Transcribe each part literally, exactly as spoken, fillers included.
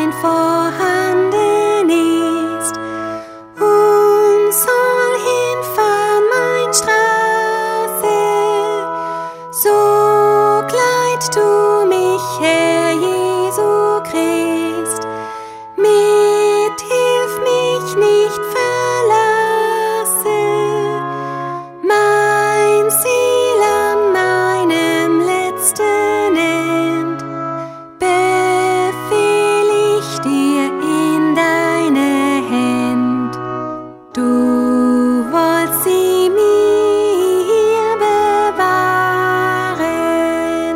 allein vorhanden ist und soll hinfahren mein Straße, so gleit du mich, Herr Jesu Christ, mit hilf mich nicht verlasse, mein Ziel an meinem letzten End, befehl ich dir in deine Hand. Du wollst sie mir bewahren,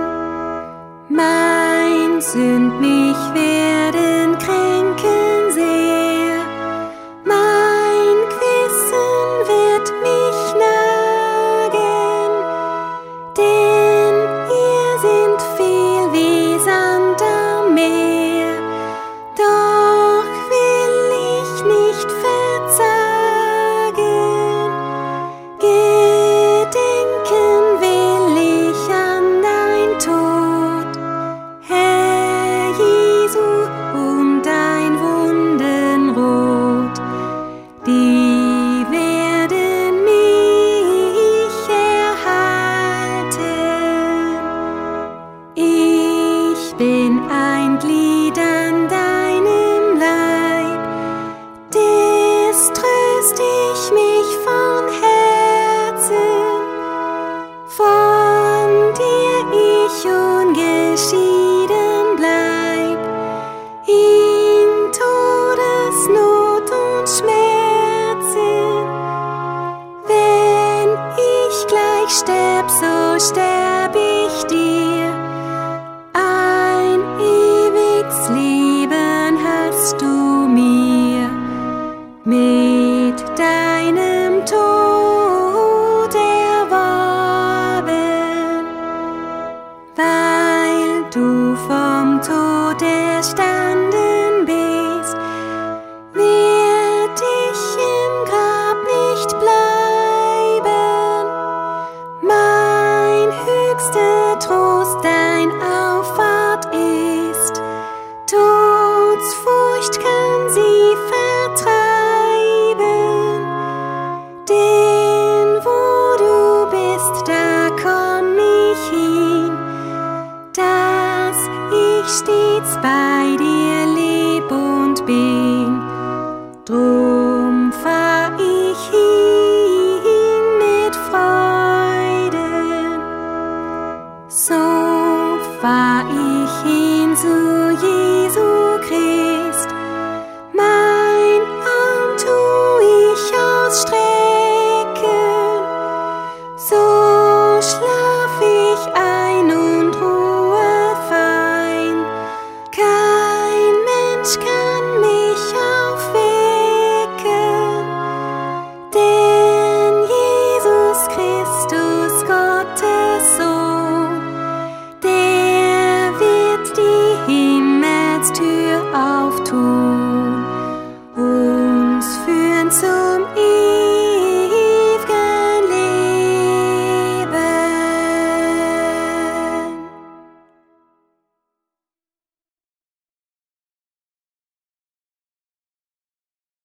mein Sünd mich werden kränken sehr, mein Gewissen wird mich nagen, denn ihr sind viel wie Sand am Meer, doch will ich nicht verzagen, gedenken will ich an dein Tod, Herr Jesu, um dein Wundenrot, die werden mich erhalten. Ich bin ein Glied an deinem Leib, des tröst ich mich von Herzen, von dir ich ungeschieden bleib, in Todesnot und Schmerzen. Wenn ich gleich sterb, so sterb ich dir, ein ewiges Leben hast du mir, mit deinem